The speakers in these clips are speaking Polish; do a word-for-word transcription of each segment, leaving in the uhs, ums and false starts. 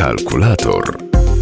Kalkulator.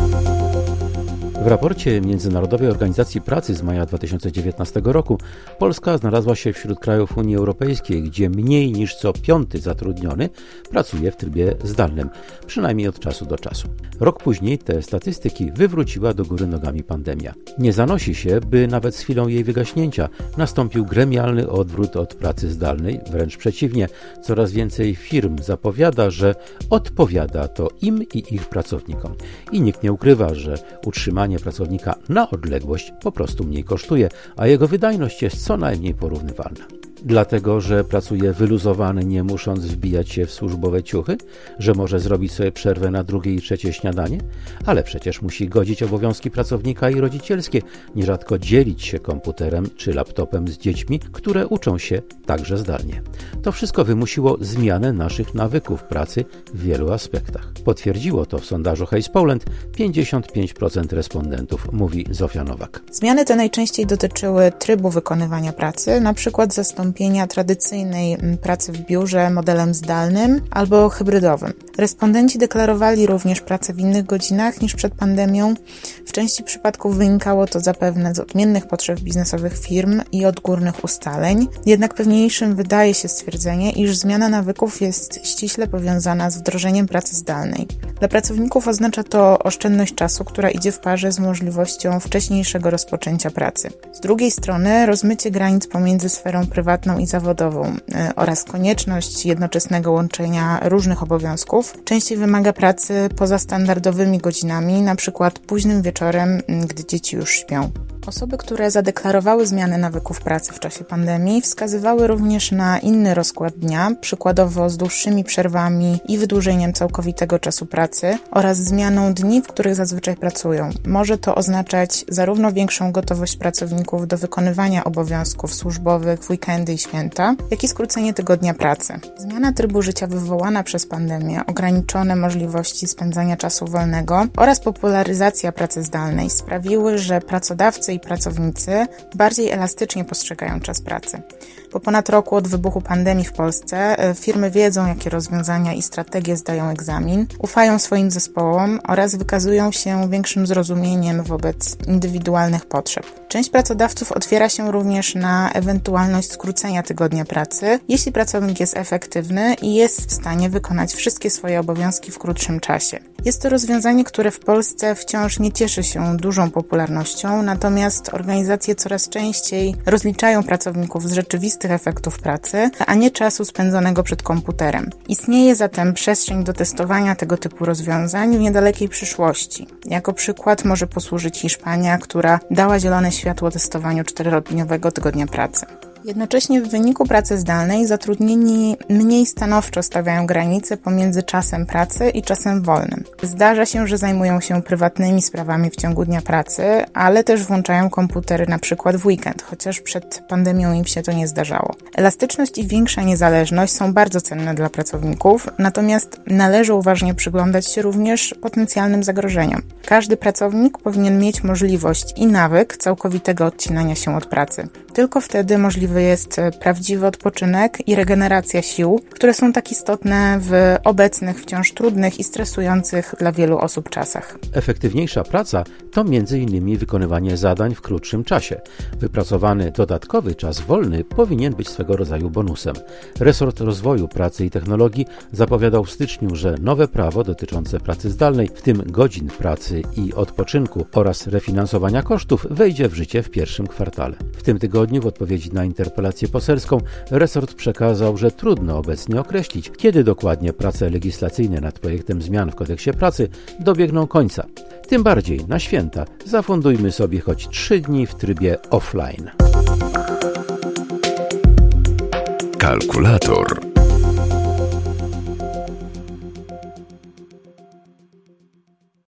W raporcie Międzynarodowej Organizacji Pracy z maja dwa tysiące dziewiętnastego roku Polska znalazła się wśród krajów Unii Europejskiej, gdzie mniej niż co piąty zatrudniony pracuje w trybie zdalnym, przynajmniej od czasu do czasu. Rok później te statystyki wywróciła do góry nogami pandemia. Nie zanosi się, by nawet z chwilą jej wygaśnięcia nastąpił gremialny odwrót od pracy zdalnej, wręcz przeciwnie, coraz więcej firm zapowiada, że odpowiada to im i ich pracownikom. I nikt nie ukrywa, że utrzymanie pracownika na odległość po prostu mniej kosztuje, a jego wydajność jest co najmniej porównywalna. Dlatego, że pracuje wyluzowany, nie musząc wbijać się w służbowe ciuchy, że może zrobić sobie przerwę na drugie i trzecie śniadanie, ale przecież musi godzić obowiązki pracownika i rodzicielskie, nierzadko dzielić się komputerem czy laptopem z dziećmi, które uczą się także zdalnie. To wszystko wymusiło zmianę naszych nawyków pracy w wielu aspektach. Potwierdziło to w sondażu Hays Poland pięćdziesiąt pięć procent respondentów, mówi Zofia Nowak. Zmiany te najczęściej dotyczyły trybu wykonywania pracy, na przykład zastąpienia tradycyjnej pracy w biurze modelem zdalnym albo hybrydowym. Respondenci deklarowali również pracę w innych godzinach niż przed pandemią. W części przypadków wynikało to zapewne z odmiennych potrzeb biznesowych firm i odgórnych ustaleń. Jednak pewniejszym wydaje się stwierdzenie, iż zmiana nawyków jest ściśle powiązana z wdrożeniem pracy zdalnej. Dla pracowników oznacza to oszczędność czasu, która idzie w parze z możliwością wcześniejszego rozpoczęcia pracy. Z drugiej strony rozmycie granic pomiędzy sferą prywatną i zawodową oraz konieczność jednoczesnego łączenia różnych obowiązków częściej wymaga pracy poza standardowymi godzinami, na przykład późnym wieczorem, gdy dzieci już śpią. Osoby, które zadeklarowały zmiany nawyków pracy w czasie pandemii, wskazywały również na inny rozkład dnia, przykładowo z dłuższymi przerwami i wydłużeniem całkowitego czasu pracy oraz zmianą dni, w których zazwyczaj pracują. Może to oznaczać zarówno większą gotowość pracowników do wykonywania obowiązków służbowych w weekendy i święta, jak i skrócenie tygodnia pracy. Zmiana trybu życia wywołana przez pandemię, ograniczone możliwości spędzania czasu wolnego oraz popularyzacja pracy zdalnej sprawiły, że pracodawcy i pracownicy bardziej elastycznie postrzegają czas pracy. Po ponad roku od wybuchu pandemii w Polsce firmy wiedzą, jakie rozwiązania i strategie zdają egzamin, ufają swoim zespołom oraz wykazują się większym zrozumieniem wobec indywidualnych potrzeb. Część pracodawców otwiera się również na ewentualność skrócenia tygodnia pracy, jeśli pracownik jest efektywny i jest w stanie wykonać wszystkie swoje obowiązki w krótszym czasie. Jest to rozwiązanie, które w Polsce wciąż nie cieszy się dużą popularnością, natomiast organizacje coraz częściej rozliczają pracowników z rzeczywistych efektów pracy, a nie czasu spędzonego przed komputerem. Istnieje zatem przestrzeń do testowania tego typu rozwiązań w niedalekiej przyszłości. Jako przykład może posłużyć Hiszpania, która dała zielone światło testowaniu czterodniowego tygodnia pracy. Jednocześnie w wyniku pracy zdalnej zatrudnieni mniej stanowczo stawiają granice pomiędzy czasem pracy i czasem wolnym. Zdarza się, że zajmują się prywatnymi sprawami w ciągu dnia pracy, ale też włączają komputery na przykład w weekend, chociaż przed pandemią im się to nie zdarzało. Elastyczność i większa niezależność są bardzo cenne dla pracowników, natomiast należy uważnie przyglądać się również potencjalnym zagrożeniom. Każdy pracownik powinien mieć możliwość i nawyk całkowitego odcinania się od pracy. Tylko wtedy możliwy jest prawdziwy odpoczynek i regeneracja sił, które są tak istotne w obecnych, wciąż trudnych i stresujących dla wielu osób czasach. Efektywniejsza praca to między innymi wykonywanie zadań w krótszym czasie. Wypracowany dodatkowy czas wolny powinien być swego rodzaju bonusem. Resort Rozwoju Pracy i Technologii zapowiadał w styczniu, że nowe prawo dotyczące pracy zdalnej, w tym godzin pracy i odpoczynku oraz refinansowania kosztów, wejdzie w życie w pierwszym kwartale. W tym tygodniu w odpowiedzi na interpelację poselską resort przekazał, że trudno obecnie określić, kiedy dokładnie prace legislacyjne nad projektem zmian w kodeksie pracy dobiegną końca. Tym bardziej na święta zafundujmy sobie choć trzy dni w trybie offline. Kalkulator.